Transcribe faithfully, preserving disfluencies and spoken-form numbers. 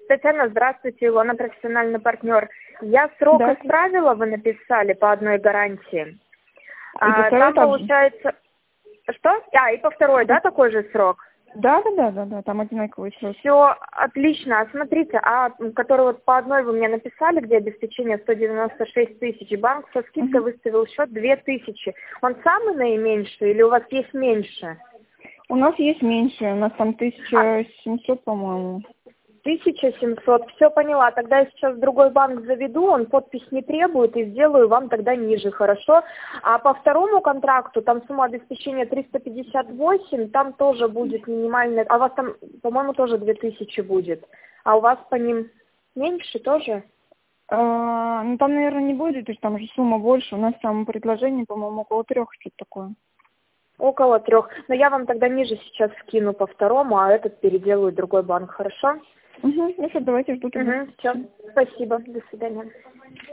Татьяна, здравствуйте, Илона, профессиональный партнер. Я срок Да. исправила, вы написали по одной гарантии. И А, по второй там также? получается... Что? А, и по второй, да, такой же срок? Да, да, да, да, да, там одинаковый срок. Все отлично. А смотрите, а который вот по одной вы мне написали, где обеспечение сто девяносто шесть тысяч, банк со скидкой Мгм. выставил счет две тысячи. Он самый наименьший или у вас есть меньше? У нас есть меньше, у нас там тысяча семьсот, по-моему. тысяча семьсот. Все поняла. Тогда я сейчас в другой банк заведу, он подпись не требует, и сделаю вам тогда ниже, хорошо? А по второму контракту, там сумма обеспечения триста пятьдесят восемь, там тоже будет минимальная, а у вас там, по-моему, тоже две тысячи будет. А у вас по ним меньше тоже? А, ну там, наверное, не будет, то есть там же сумма больше. У нас там предложение, по-моему, около трех, что-то такое. Около трех. Но я вам тогда ниже сейчас скину по второму, а этот переделаю в другой банк, хорошо? Угу, ну что, давайте жду тогда. Угу, все. Спасибо. До свидания.